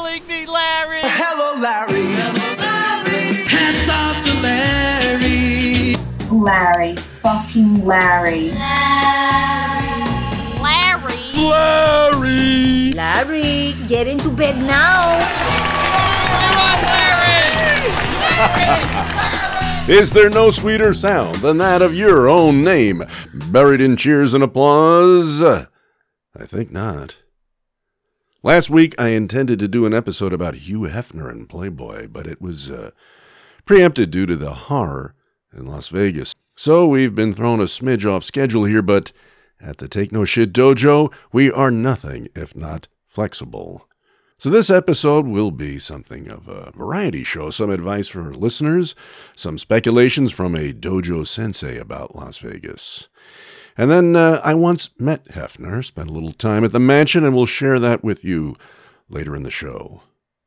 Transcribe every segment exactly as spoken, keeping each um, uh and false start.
killing me, Larry! Hello, Larry. Hello, Larry. Hats off to Larry. Larry. Fucking Larry. Larry! Larry! Larry, get into bed now. Is there no sweeter sound than that of your own name, buried in cheers and applause? I think not. Last week, I intended to do an episode about Hugh Hefner and Playboy, but it was uh, preempted due to the horror in Las Vegas. So we've been thrown a smidge off schedule here, but at the Take No Shit Dojo, we are nothing if not flexible. So this episode will be something of a variety show, some advice for listeners, some speculations from a dojo sensei about Las Vegas. And then uh, I once met Hefner, spent a little time at the mansion, and we'll share that with you later in the show.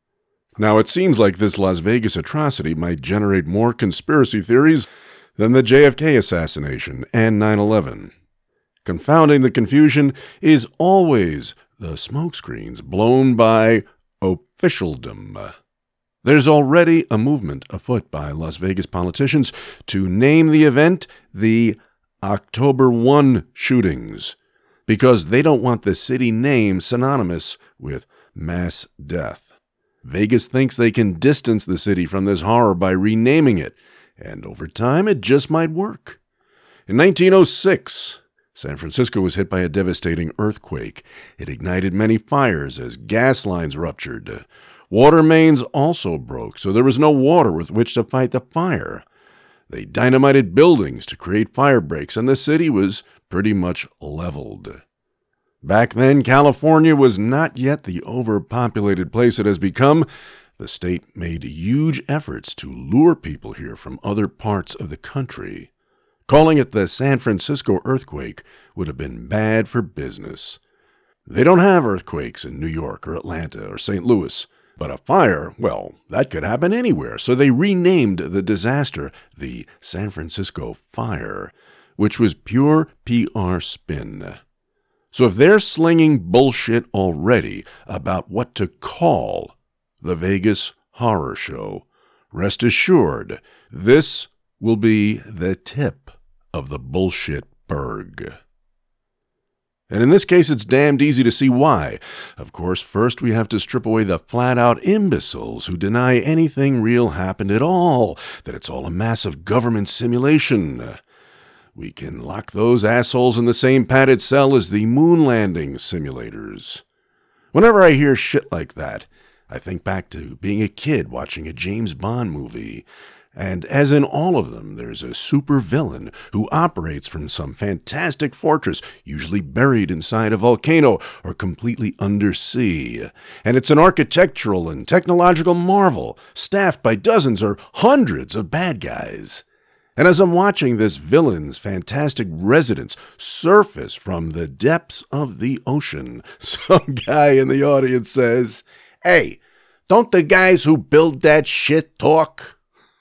Now, it seems like this Las Vegas atrocity might generate more conspiracy theories than the J F K assassination and nine eleven. Confounding the confusion is always the smokescreens blown by officialdom. There's already a movement afoot by Las Vegas politicians to name the event the October first shootings, because they don't want the city name synonymous with mass death. Vegas thinks they can distance the city from this horror by renaming it, and over time it just might work. In nineteen oh six, San Francisco was hit by a devastating earthquake. It ignited many fires as gas lines ruptured. Water mains also broke, so there was no water with which to fight the fire. They dynamited buildings to create fire breaks, and the city was pretty much leveled. Back then, California was not yet the overpopulated place it has become. The state made huge efforts to lure people here from other parts of the country. Calling it the San Francisco earthquake would have been bad for business. They don't have earthquakes in New York or Atlanta or Saint Louis, but a fire, well, that could happen anywhere, so they renamed the disaster the San Francisco Fire, which was pure P R spin. So if they're slinging bullshit already about what to call the Vegas Horror Show, rest assured, this will be the tip of the bullshit berg. And in this case, it's damned easy to see why. Of course, first we have to strip away the flat-out imbeciles who deny anything real happened at all, that it's all a massive government simulation. We can lock those assholes in the same padded cell as the moon landing simulators. Whenever I hear shit like that, I think back to being a kid watching a James Bond movie. And as in all of them, there's a supervillain who operates from some fantastic fortress, usually buried inside a volcano or completely undersea. And it's an architectural and technological marvel, staffed by dozens or hundreds of bad guys. And as I'm watching this villain's fantastic residence surface from the depths of the ocean, some guy in the audience says, "Hey, don't the guys who build that shit talk?"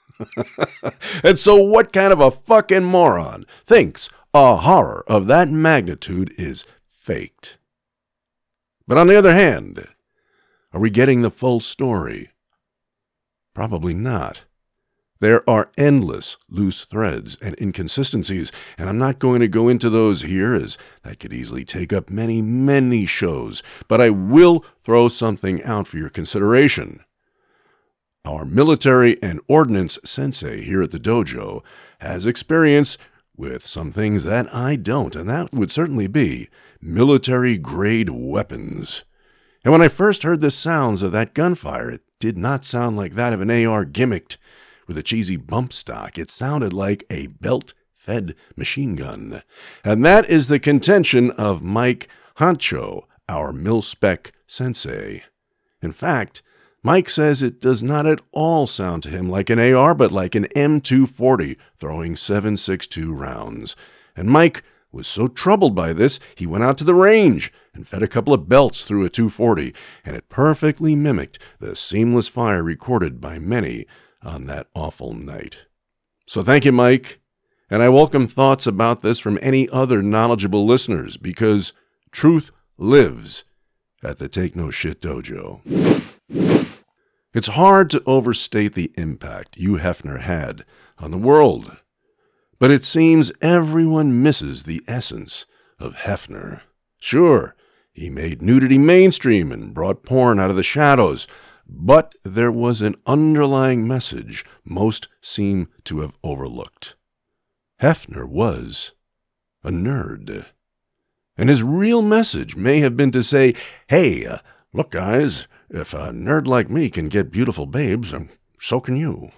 And so what kind of a fucking moron thinks a horror of that magnitude is faked? But on the other hand, are we getting the full story? Probably not. There are endless loose threads and inconsistencies, and I'm not going to go into those here, as that could easily take up many, many shows, but I will throw something out for your consideration. Our military and ordnance sensei here at the dojo has experience with some things that I don't, and that would certainly be military-grade weapons. And when I first heard the sounds of that gunfire, it did not sound like that of an A R gimmicked with a cheesy bump stock. It sounded like a belt-fed machine gun. And that is the contention of Mike Honcho, our mil-spec sensei. In fact, Mike says it does not at all sound to him like an A R, but like an M two forty throwing seven six two rounds. And Mike was so troubled by this, he went out to the range and fed a couple of belts through a two forty, and it perfectly mimicked the seamless fire recorded by many on that awful night. So thank you, Mike, and I welcome thoughts about this from any other knowledgeable listeners, because truth lives at the Take No Shit Dojo. It's hard to overstate the impact Hugh Hefner had on the world, but it seems everyone misses the essence of Hefner. Sure, he made nudity mainstream and brought porn out of the shadows, but there was an underlying message most seem to have overlooked. Hefner was a nerd. And his real message may have been to say, hey, uh, look guys, if a nerd like me can get beautiful babes, so can you.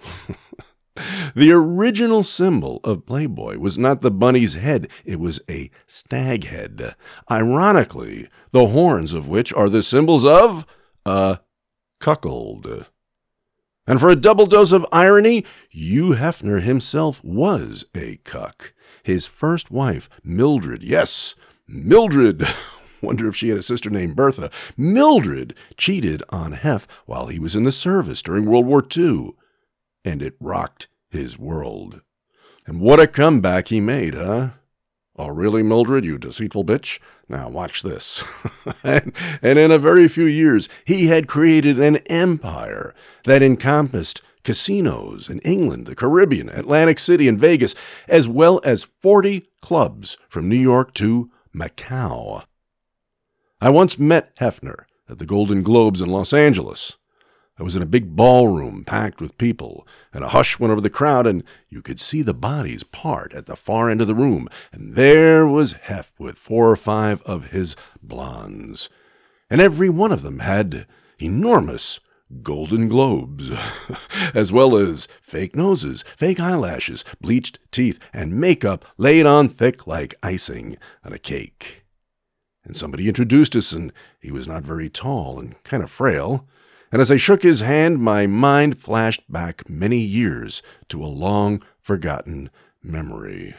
The original symbol of Playboy was not the bunny's head, it was a stag head. Ironically, the horns of which are the symbols of a cuckold. And for a double dose of irony, Hugh Hefner himself was a cuck. His first wife, Mildred, yes, Mildred, wonder if she had a sister named Bertha, Mildred cheated on Hef while he was in the service during World War Two, and it rocked his world. And what a comeback he made, huh? Oh, really, Mildred, you deceitful bitch? Now watch this. and, and in a very few years, he had created an empire that encompassed casinos in England, the Caribbean, Atlantic City, and Vegas, as well as forty clubs from New York to Macau. I once met Hefner at the Golden Globes in Los Angeles. I was in a big ballroom packed with people, and a hush went over the crowd, and you could see the bodies part at the far end of the room, and there was Hef with four or five of his blondes. And every one of them had enormous Golden Globes, as well as fake noses, fake eyelashes, bleached teeth, and makeup laid on thick like icing on a cake. And somebody introduced us, and he was not very tall and kind of frail. And as I shook his hand, my mind flashed back many years to a long-forgotten memory.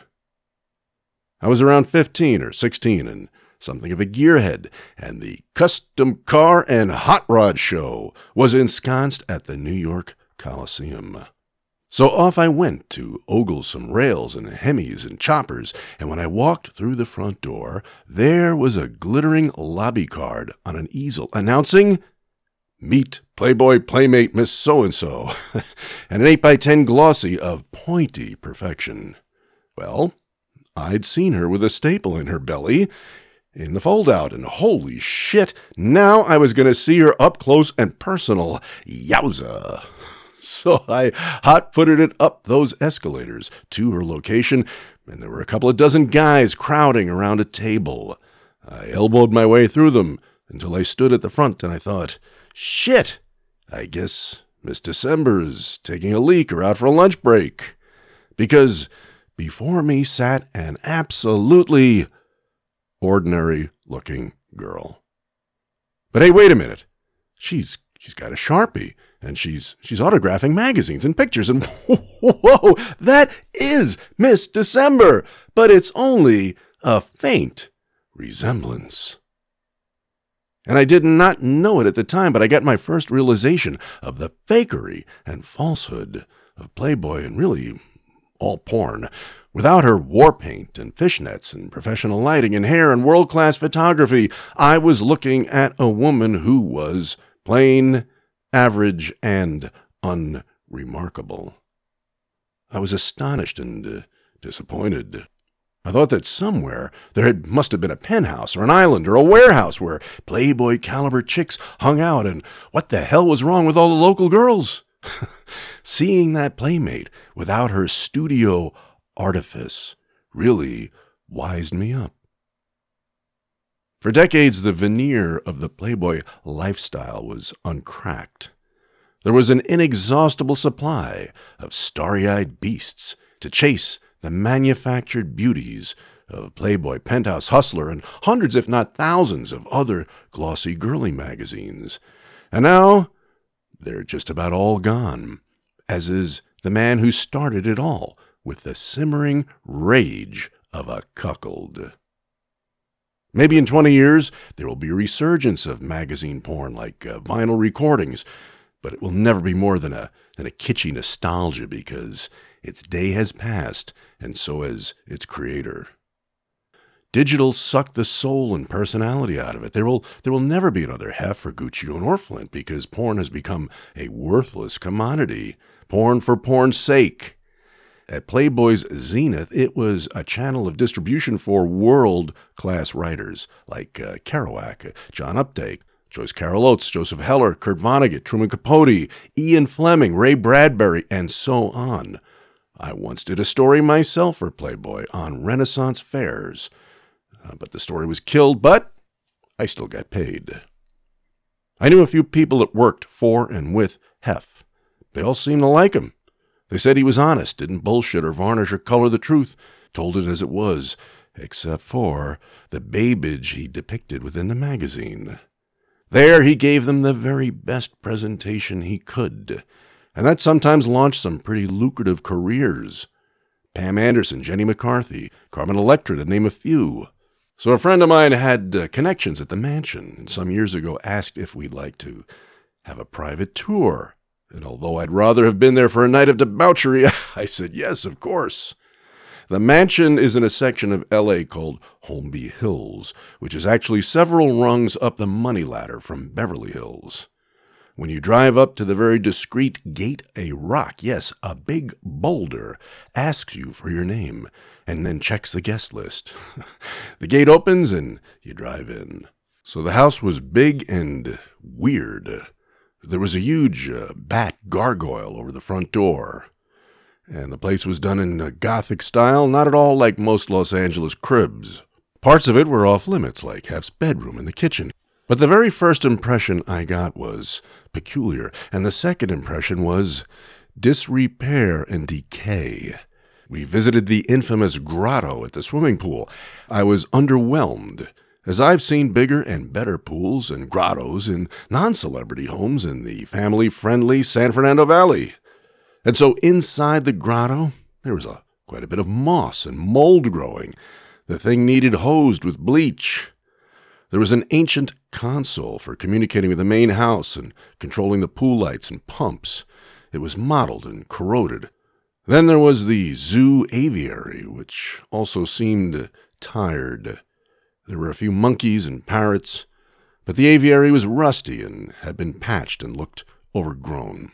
I was around fifteen or sixteen and something of a gearhead, and the Custom Car and Hot Rod Show was ensconced at the New York Coliseum. So off I went to ogle some rails and Hemis and choppers, and when I walked through the front door, there was a glittering lobby card on an easel announcing, "Meet Playboy Playmate Miss So-and-so," and an eight by ten glossy of pointy perfection. Well, I'd seen her with a staple in her belly in the fold-out, and holy shit, now I was going to see her up close and personal. Yowza! So I hot-footed it up those escalators to her location, and there were a couple of dozen guys crowding around a table. I elbowed my way through them until I stood at the front, and I thought, shit, I guess Miss December is taking a leak or out for a lunch break. Because before me sat an absolutely ordinary-looking girl. But hey, wait a minute. She's she's got a Sharpie, and she's she's autographing magazines and pictures, and whoa, that is Miss December, but it's only a faint resemblance. And I did not know it at the time, but I got my first realization of the fakery and falsehood of Playboy and really all porn. Without her war paint and fishnets and professional lighting and hair and world-class photography, I was looking at a woman who was plain, average, and unremarkable. I was astonished and uh, disappointed. I thought that somewhere there had must have been a penthouse or an island or a warehouse where Playboy caliber chicks hung out, and what the hell was wrong with all the local girls? Seeing that playmate without her studio artifice really wised me up. For decades, the veneer of the Playboy lifestyle was uncracked. There was an inexhaustible supply of starry-eyed beasts to chase the manufactured beauties of Playboy, Penthouse, Hustler, and hundreds, if not thousands, of other glossy girly magazines. And now they're just about all gone, as is the man who started it all with the simmering rage of a cuckold. Maybe in twenty years, there will be a resurgence of magazine porn like uh, vinyl recordings, but it will never be more than a, than a kitschy nostalgia because its day has passed, and so has its creator. Digital sucked the soul and personality out of it. There will there will never be another Hef or Gucci or Flint because porn has become a worthless commodity. Porn for porn's sake. At Playboy's zenith, it was a channel of distribution for world-class writers like uh, Kerouac, John Updike, Joyce Carol Oates, Joseph Heller, Kurt Vonnegut, Truman Capote, Ian Fleming, Ray Bradbury, and so on. I once did a story myself for Playboy on Renaissance fairs. Uh, but the story was killed, but I still got paid. I knew a few people that worked for and with Hef. They all seemed to like him. They said he was honest, didn't bullshit or varnish or color the truth, told it as it was, except for the babage he depicted within the magazine. There he gave them the very best presentation he could, and that sometimes launched some pretty lucrative careers. Pam Anderson, Jenny McCarthy, Carmen Electra, to name a few. So a friend of mine had uh, connections at the mansion, and some years ago asked if we'd like to have a private tour. And although I'd rather have been there for a night of debauchery, I said yes, of course. The mansion is in a section of L A called Holmby Hills, which is actually several rungs up the money ladder from Beverly Hills. When you drive up to the very discreet gate, a rock, yes, a big boulder, asks you for your name, and then checks the guest list. The gate opens, and you drive in. So the house was big and weird. There was a huge uh, bat gargoyle over the front door. And the place was done in a Gothic style, not at all like most Los Angeles cribs. Parts of it were off limits, like Hef's bedroom and the kitchen. But the very first impression I got was peculiar, and the second impression was disrepair and decay. We visited the infamous grotto at the swimming pool. I was underwhelmed, as I've seen bigger and better pools and grottos in non-celebrity homes in the family-friendly San Fernando Valley. And so inside the grotto, there was a, quite a bit of moss and mold growing. The thing needed hosed with bleach. There was an ancient console for communicating with the main house and controlling the pool lights and pumps. It was mottled and corroded. Then there was the zoo aviary, which also seemed tired. There were a few monkeys and parrots, but the aviary was rusty and had been patched and looked overgrown.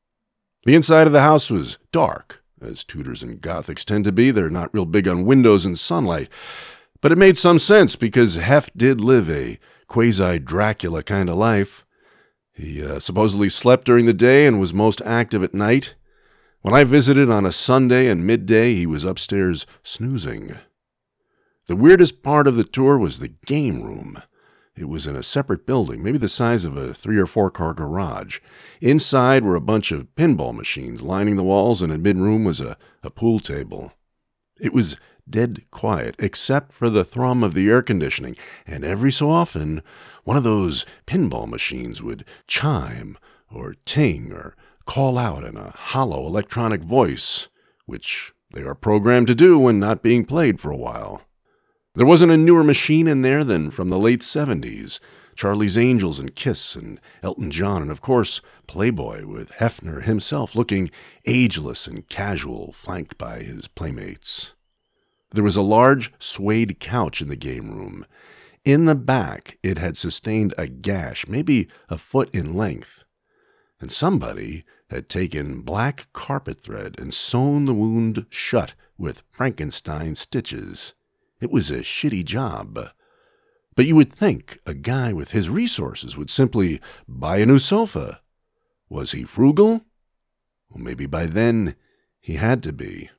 The inside of the house was dark, as Tudors and Gothics tend to be. They're not real big on windows and sunlight. But it made some sense because Hef did live a quasi-Dracula kind of life. He uh, supposedly slept during the day and was most active at night. When I visited on a Sunday and midday, he was upstairs snoozing. The weirdest part of the tour was the game room. It was in a separate building, maybe the size of a three or four car garage. Inside were a bunch of pinball machines lining the walls, and in mid-room was a, a pool table. It was dead quiet, except for the thrum of the air conditioning, and every so often, one of those pinball machines would chime, or ting, or call out in a hollow electronic voice, which they are programmed to do when not being played for a while. There wasn't a newer machine in there than from the late seventies. Charlie's Angels and Kiss and Elton John, and of course, Playboy with Hefner himself looking ageless and casual, flanked by his playmates. There was a large suede couch in the game room. In the back, it had sustained a gash, maybe a foot in length. And somebody had taken black carpet thread and sewn the wound shut with Frankenstein stitches. It was a shitty job. But you would think a guy with his resources would simply buy a new sofa. Was he frugal? Well, maybe by then he had to be.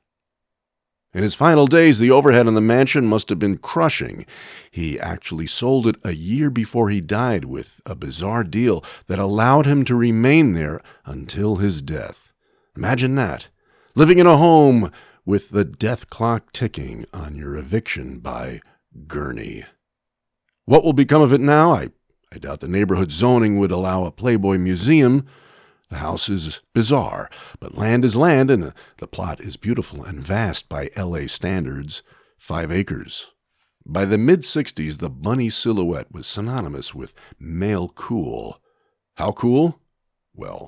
In his final days, the overhead on the mansion must have been crushing. He actually sold it a year before he died with a bizarre deal that allowed him to remain there until his death. Imagine that, living in a home with the death clock ticking on your eviction by Gurney. What will become of it now? I, I doubt the neighborhood zoning would allow a Playboy museum. The house is bizarre, but land is land, and the plot is beautiful and vast by L A standards, five acres. By the mid-sixties, the bunny silhouette was synonymous with male cool. How cool? Well,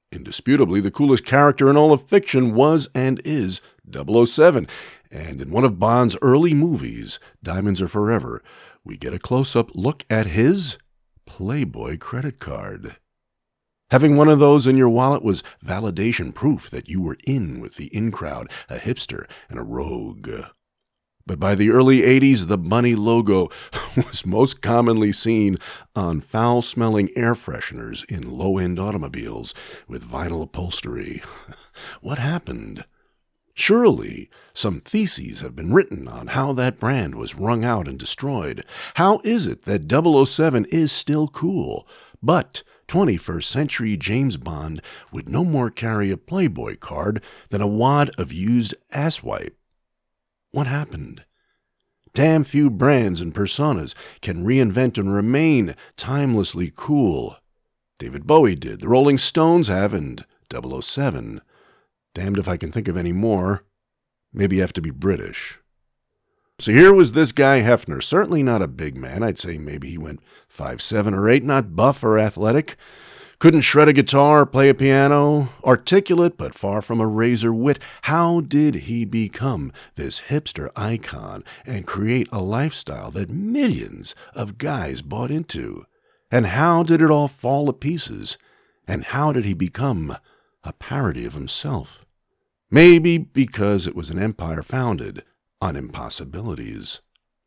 Indisputably, the coolest character in all of fiction was and is double oh seven, and in one of Bond's early movies, Diamonds Are Forever, we get a close-up look at his Playboy credit card. Having one of those in your wallet was validation proof that you were in with the in-crowd, a hipster and a rogue. But by the early eighties, the bunny logo was most commonly seen on foul-smelling air fresheners in low-end automobiles with vinyl upholstery. What happened? Surely some theses have been written on how that brand was wrung out and destroyed. How is it that double oh seven is still cool, but twenty-first century James Bond would no more carry a Playboy card than a wad of used asswipe? What happened? Damn few brands and personas can reinvent and remain timelessly cool. David Bowie did, the Rolling Stones have, and double oh seven. Damned if I can think of any more. Maybe you have to be British. So here was this guy Hefner, certainly not a big man. I'd say maybe he went five seven or eight, not buff or athletic. Couldn't shred a guitar or play a piano. Articulate, but far from a razor wit. How did he become this hipster icon and create a lifestyle that millions of guys bought into? And how did it all fall to pieces? And how did he become a parody of himself? Maybe because it was an empire founded on impossibilities.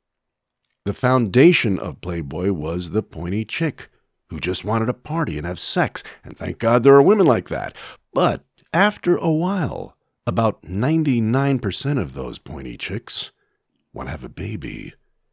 The foundation of Playboy was the pointy chick who just wanted to party and have sex, and thank God there are women like that. But after a while, about ninety-nine percent of those pointy chicks want to have a baby.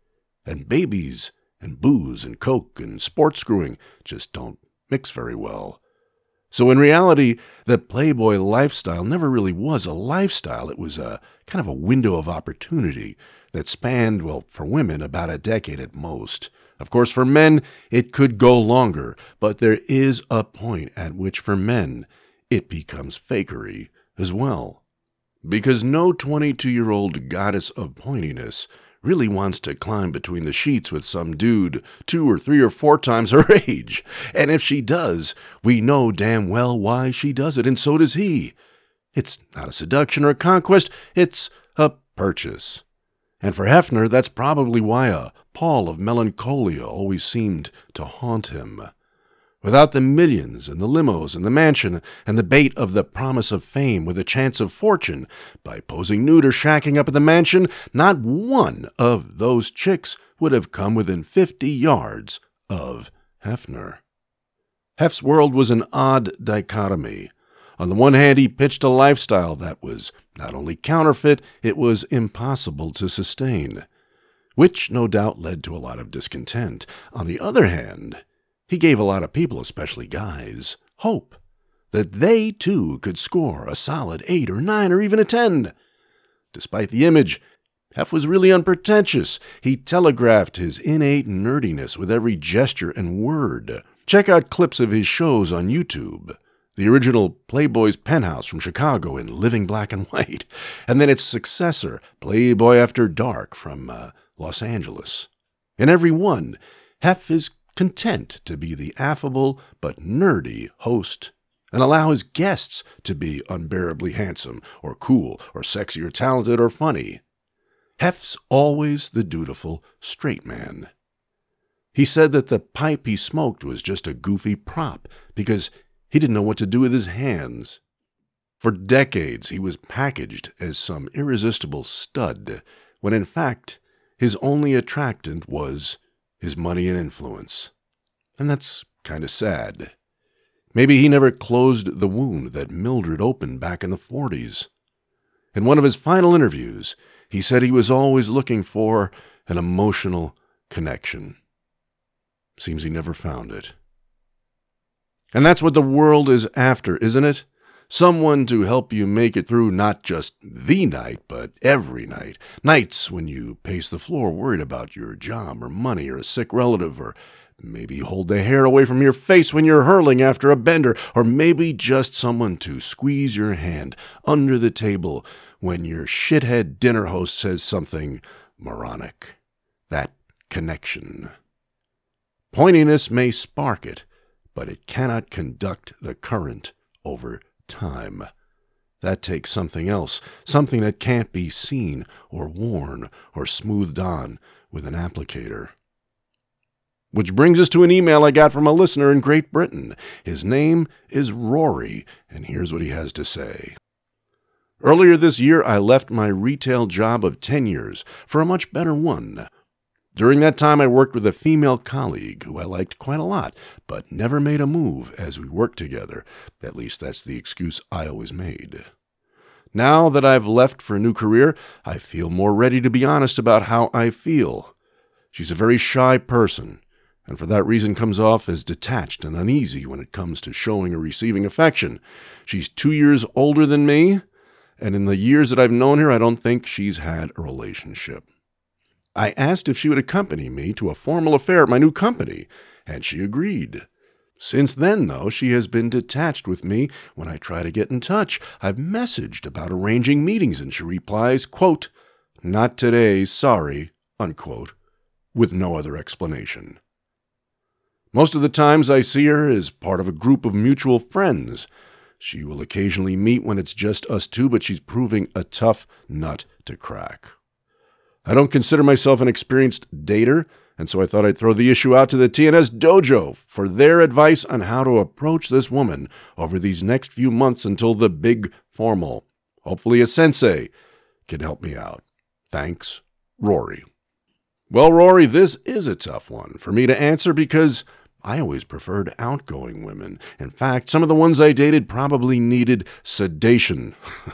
And babies and booze and coke and sports screwing just don't mix very well. So in reality, the Playboy lifestyle never really was a lifestyle. It was a kind of a window of opportunity that spanned, well, for women, about a decade at most. Of course, for men, it could go longer, but there is a point at which, for men, it becomes fakery as well. Because no twenty-two-year-old goddess of pointiness really wants to climb between the sheets with some dude two or three or four times her age. And if she does, we know damn well why she does it, and so does he. It's not a seduction or a conquest, it's a purchase. And for Hefner, that's probably why a pall of melancholia always seemed to haunt him. Without the millions and the limos and the mansion and the bait of the promise of fame with a chance of fortune, by posing nude or shacking up at the mansion, not one of those chicks would have come within fifty yards of Hefner. Hef's world was an odd dichotomy. On the one hand, he pitched a lifestyle that was not only counterfeit, it was impossible to sustain, which no doubt led to a lot of discontent. On the other hand, he gave a lot of people, especially guys, hope that they too could score a solid eight or nine or even a ten. Despite the image, Hef was really unpretentious. He telegraphed his innate nerdiness with every gesture and word. Check out clips of his shows on YouTube. The original Playboy's Penthouse from Chicago in Living Black and White, and then its successor, Playboy After Dark from uh, Los Angeles. In every one, Hef is content to be the affable but nerdy host and allow his guests to be unbearably handsome or cool or sexy or talented or funny. Hef's always the dutiful straight man. He said that the pipe he smoked was just a goofy prop because he didn't know what to do with his hands. For decades, he was packaged as some irresistible stud, when in fact, his only attractant was his money and influence. And that's kind of sad. Maybe he never closed the wound that Mildred opened back in the forties. In one of his final interviews, he said he was always looking for an emotional connection. Seems he never found it. And that's what the world is after, isn't it? Someone to help you make it through not just the night, but every night. Nights when you pace the floor worried about your job or money or a sick relative, or maybe hold the hair away from your face when you're hurling after a bender, or maybe just someone to squeeze your hand under the table when your shithead dinner host says something moronic. That connection. Pointiness may spark it, but it cannot conduct the current over time. That takes something else, something that can't be seen or worn or smoothed on with an applicator. Which brings us to an email I got from a listener in Great Britain. His name is Rory, and here's what he has to say. Earlier this year, I left my retail job of ten years for a much better one. During that time, I worked with a female colleague who I liked quite a lot, but never made a move as we worked together. At least that's the excuse I always made. Now that I've left for a new career, I feel more ready to be honest about how I feel. She's a very shy person, and for that reason comes off as detached and uneasy when it comes to showing or receiving affection. She's two years older than me, and in the years that I've known her, I don't think she's had a relationship. I asked if she would accompany me to a formal affair at my new company, and she agreed. Since then, though, she has been detached with me when I try to get in touch. I've messaged about arranging meetings, and she replies, quote, "Not today, sorry," unquote, with no other explanation. Most of the times I see her as part of a group of mutual friends. She will occasionally meet when it's just us two, but she's proving a tough nut to crack. I don't consider myself an experienced dater, and so I thought I'd throw the issue out to the T N S Dojo for their advice on how to approach this woman over these next few months until the big formal. Hopefully a sensei can help me out. Thanks, Rory. Well, Rory, this is a tough one for me to answer because I always preferred outgoing women. In fact, some of the ones I dated probably needed sedation.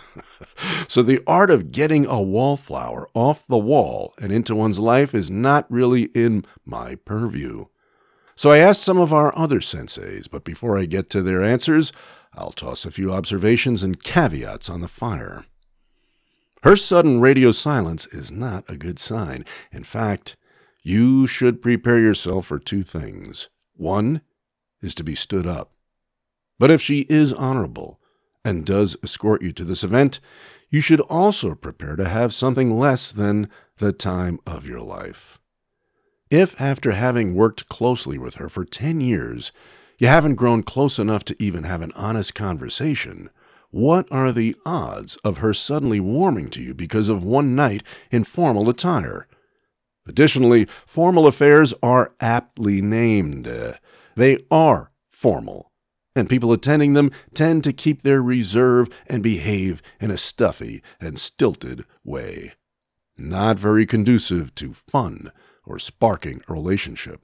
So the art of getting a wallflower off the wall and into one's life is not really in my purview. So I asked some of our other senseis, but before I get to their answers, I'll toss a few observations and caveats on the fire. Her sudden radio silence is not a good sign. In fact, you should prepare yourself for two things. One is to be stood up. But if she is honorable and does escort you to this event, you should also prepare to have something less than the time of your life. If, after having worked closely with her for ten years, you haven't grown close enough to even have an honest conversation, what are the odds of her suddenly warming to you because of one night in formal attire? Additionally, formal affairs are aptly named. They are formal, and people attending them tend to keep their reserve and behave in a stuffy and stilted way. Not very conducive to fun or sparking a relationship.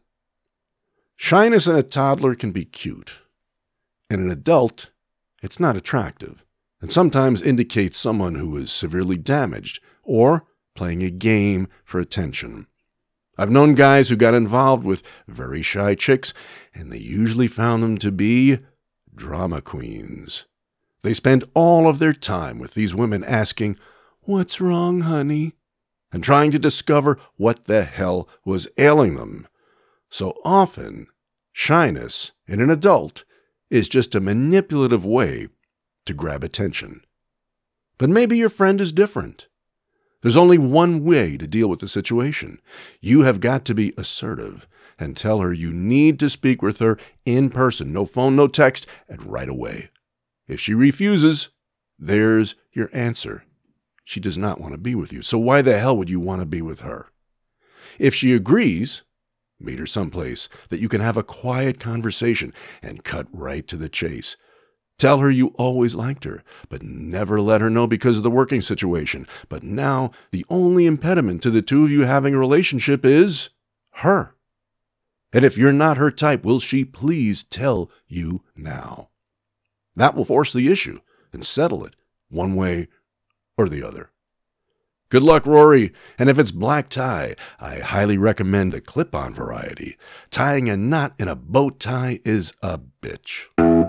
Shyness in a toddler can be cute. In an adult, it's not attractive, and sometimes indicates someone who is severely damaged or playing a game for attention. I've known guys who got involved with very shy chicks, and they usually found them to be drama queens. They spent all of their time with these women asking, "What's wrong, honey?" and trying to discover what the hell was ailing them. So often, shyness in an adult is just a manipulative way to grab attention. But maybe your friend is different. There's only one way to deal with the situation. You have got to be assertive and tell her you need to speak with her in person, no phone, no text, and right away. If she refuses, there's your answer. She does not want to be with you, so why the hell would you want to be with her? If she agrees, meet her someplace that you can have a quiet conversation and cut right to the chase. Tell her you always liked her, but never let her know because of the working situation. But now, the only impediment to the two of you having a relationship is her. And if you're not her type, will she please tell you now? That will force the issue and settle it one way or the other. Good luck, Rory. And if it's black tie, I highly recommend the clip-on variety. Tying a knot in a bow tie is a bitch.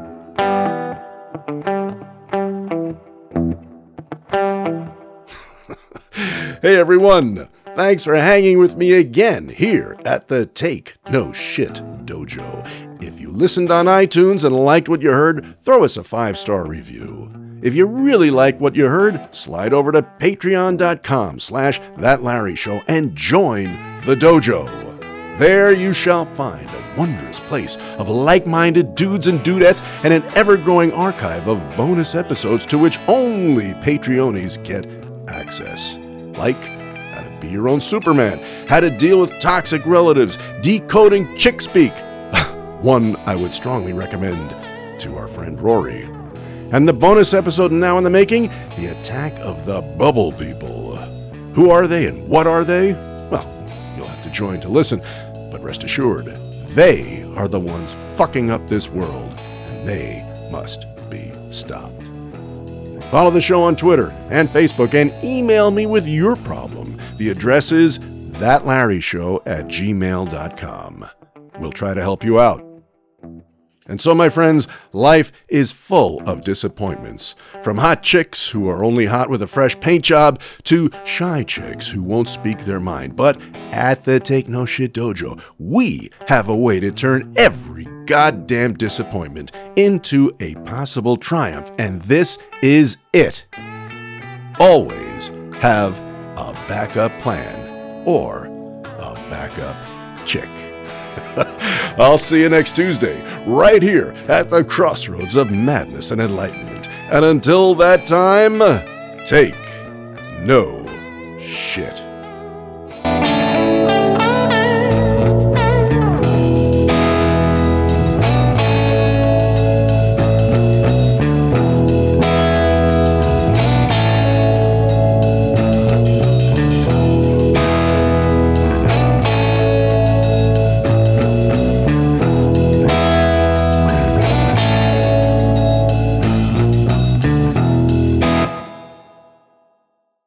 Hey everyone, thanks for hanging with me again here at the Take No Shit Dojo. If you listened on iTunes and liked what you heard, throw us a five-star review. If you really like what you heard, slide over to patreon.com slash That Larry Show and join the dojo. There you shall find a wondrous place of like-minded dudes and dudettes and an ever-growing archive of bonus episodes to which only Patreonies get access. Like how to be your own Superman, how to deal with toxic relatives, decoding chick speak, one I would strongly recommend to our friend Rory. And the bonus episode now in the making, the attack of the Bubble People. Who are they and what are they? Well, you'll have to join to listen, but rest assured, they are the ones fucking up this world, and they must be stopped. Follow the show on Twitter and Facebook and email me with your problem. The address is thatlarryshow at gmail dot com. We'll try to help you out. And so, my friends, life is full of disappointments. From hot chicks who are only hot with a fresh paint job to shy chicks who won't speak their mind. But at the Take No Shit Dojo, we have a way to turn every goddamn disappointment into a possible triumph. And this is it. Always have a backup plan or a backup chick. I'll see you next Tuesday, right here at the crossroads of madness and enlightenment. And until that time, take no shit.